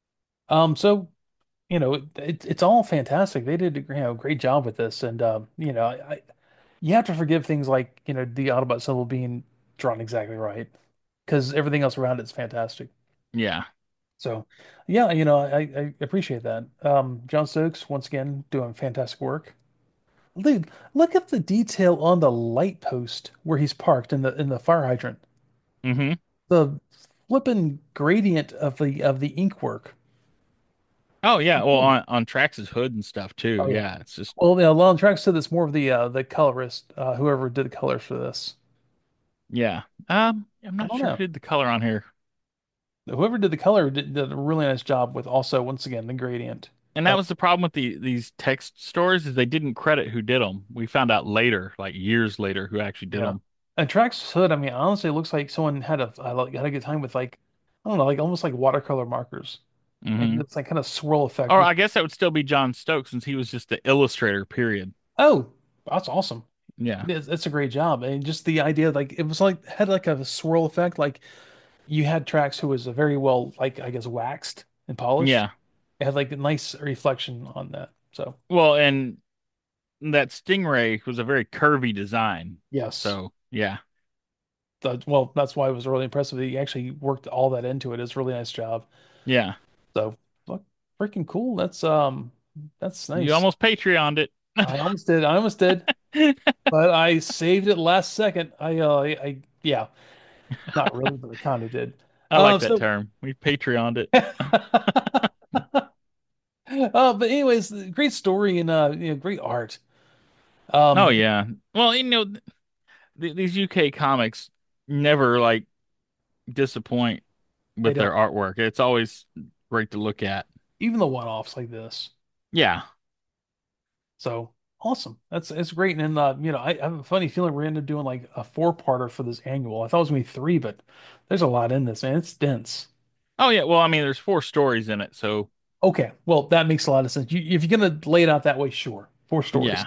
So you know, it's all fantastic. They did a great job with this, and you know, you have to forgive things like the Autobot symbol being drawn exactly right because everything else around it's fantastic. Yeah. So, yeah, I appreciate that. John Stokes once again doing fantastic work. Dude, look at the detail on the light post where he's parked in the fire hydrant. Mm-hmm. The flippin' gradient of the ink work. Oh yeah. Well, on Trax's hood and stuff too. Oh yeah. Yeah, it's just Well, Lon Trax said it's more of the colorist, whoever did the colors for this. yeah. I'm I not don't sure who know. did the color on here. Whoever did the color did a really nice job with also once again the gradient. And that Uh, was the problem with these text stories is they didn't credit who did them. We found out later, like years later, who actually did yeah. them. And Trax hood, I mean, honestly, it looks like someone had a good time with like I don't know, like almost like watercolor markers, and Hmm. it's like kind of swirl effect. Or I guess that would still be John Stokes since he was just the illustrator, period. Oh, that's awesome. Yeah. It's a great job, and just the idea, like it was like had like a swirl effect, like you had Trax who was a very well, like I guess waxed and polished. Yeah. It had like a nice reflection on that. So Well, and that Stingray was a very curvy design. yes. So, yeah. Well, that's why it was really impressive. He actually worked all that into it. It's a really nice job. Yeah. So, look, freaking cool. That's You nice. almost Patreoned it. I almost did. I almost did, but I saved it last second. Yeah, not really, but I kind of did. I like that So, term. We Patreoned it. but anyways, great story and great art. Oh, Um, yeah. Well, these UK comics never like disappoint they with their don't artwork. It's always great to look at. even the one-offs like this. Yeah. So awesome. It's great. And I have a funny feeling we're gonna end up doing like a four-parter for this annual. I thought it was gonna be three, but there's a lot in this, man. It's dense. Oh, yeah. Well, I mean, there's four stories in it. So, Okay, well that makes a lot of sense. If you're gonna lay it out that way, sure. Four stories. yeah.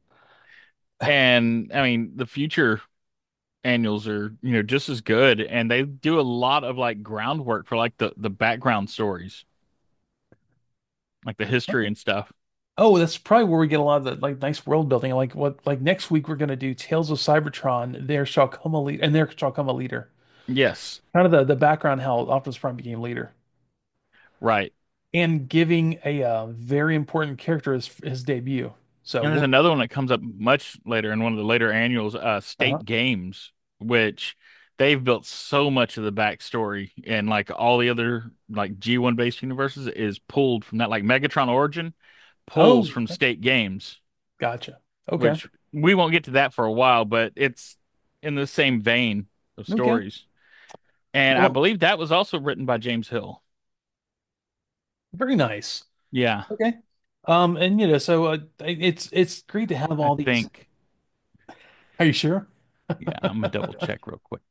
And I mean, the future annuals are, just as good. And they do a lot of like groundwork for like the background stories, like the history and stuff. Oh, that's probably where we get a lot of the like nice world building. Like next week we're gonna do Tales of Cybertron. There shall come a leader, and there shall come a leader. Yes. Kind of the background how Optimus Prime became leader, Right. and giving a very important character his debut. So And there's we'll. another one that comes up much later in one of the later annuals, Uh-huh. State Games, which they've built so much of the backstory and like all the other like G1 based universes is pulled from that. Like Megatron Origin pulls Oh, from State Games, gotcha. Okay. which we won't get to that for a while, but it's in the same vein of Okay. stories. And I Well, believe that was also written by James Hill. very nice. Yeah, Okay. And so it's great to have I all these. think. Are you sure? Yeah, I'm gonna double check real quick.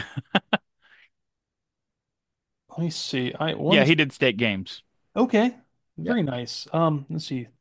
Let me see. I Yeah, one he did State Games. Okay. Yeah. Very nice. Let's see.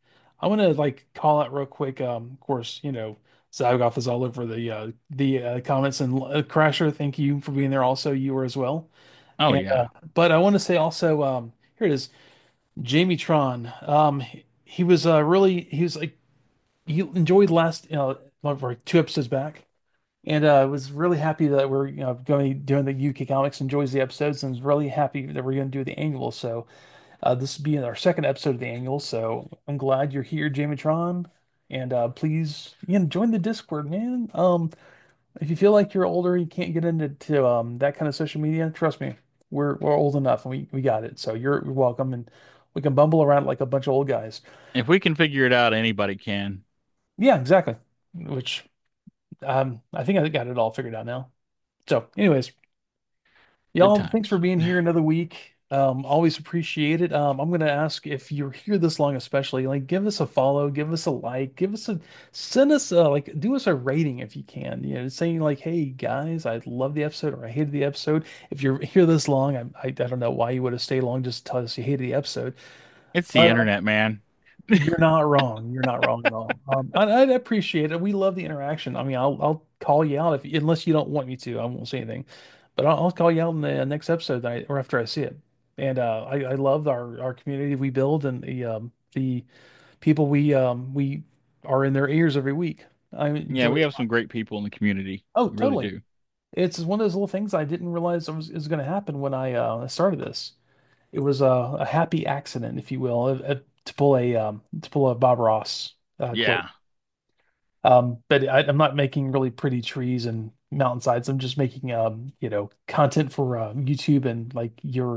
I want to like call out real quick. Of course, Zagoff is all over the comments, and Crasher, thank you for being there. Also, you were as well. Oh And yeah. but I want to say also, here it is, Jamie Tron. He was he was like he enjoyed last like 2 episodes back, and was really happy that we're going doing the UK comics. Enjoys the episodes, and is really happy that we're going to do the annual. So. This will be our second episode of the annual, so I'm glad you're here, Jamatron. And please, join the Discord, man. If you feel like you're older, you can't get into that kind of social media, trust me, we're old enough and we got it. So you're welcome, and we can bumble around like a bunch of old guys. If we can figure it out, anybody can. Yeah, exactly. Which I think I got it all figured out now. So, anyways. Good Y'all, thanks for times. being here another week. Always appreciate it. I'm gonna ask if you're here this long, especially like give us a follow, give us a like, send us like do us a rating if you can. Saying like, hey guys, I love the episode or I hated the episode. If you're here this long, I don't know why you would have stayed long just to tell us you hated the episode. It's the But internet, man. you're not wrong. You're not wrong at all. I'd appreciate it. We love the interaction. I mean, I'll call you out if unless you don't want me to. I won't say anything, but I'll call you out in the next episode or after I see it. And I love our community we build and the people we are in their ears every week. I Yeah, enjoy we it. have some great people in the community. Oh, We really totally. do. It's one of those little things I didn't realize was going to happen when I started this. It was a happy accident, if you will, to pull a Bob Ross quote. Yeah. But I'm not making really pretty trees and mountainsides. I'm just making content for YouTube and like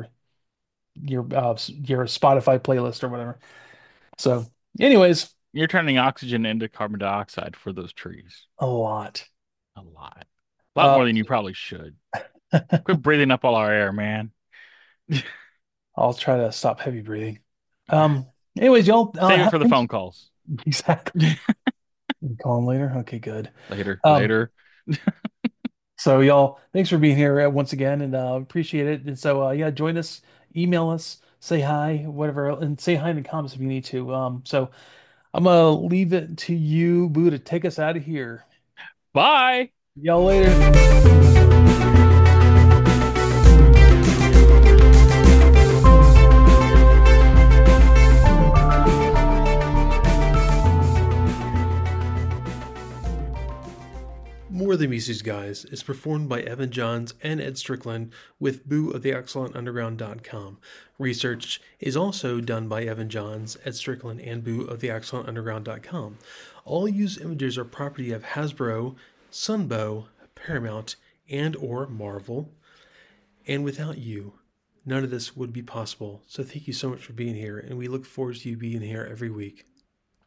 your Spotify playlist or whatever. So, anyways, You're turning oxygen into carbon dioxide for those trees. a lot. A lot. A lot Uh, more than you probably should. Quit breathing up all our air, man. I'll try to stop heavy breathing. Um, anyways, y'all, Save it for the thanks. phone calls. Exactly. Call him later. Okay, good. Later, Um, later. So y'all, thanks for being here once again, and appreciate it. And so yeah, join us, email us, say hi, whatever, and say hi in the comments if you need to. So I'm gonna leave it to you, Boo, to take us out of here. Bye. Y'all later. More Than Mises Guys is performed by Evan Johns and Ed Strickland with Boo of the ExcellentUnderground.com. Research is also done by Evan Johns, Ed Strickland, and Boo of the ExcellentUnderground.com. All used images are property of Hasbro, Sunbow, Paramount, and or Marvel. And without you, none of this would be possible. So thank you so much for being here, and we look forward to you being here every week.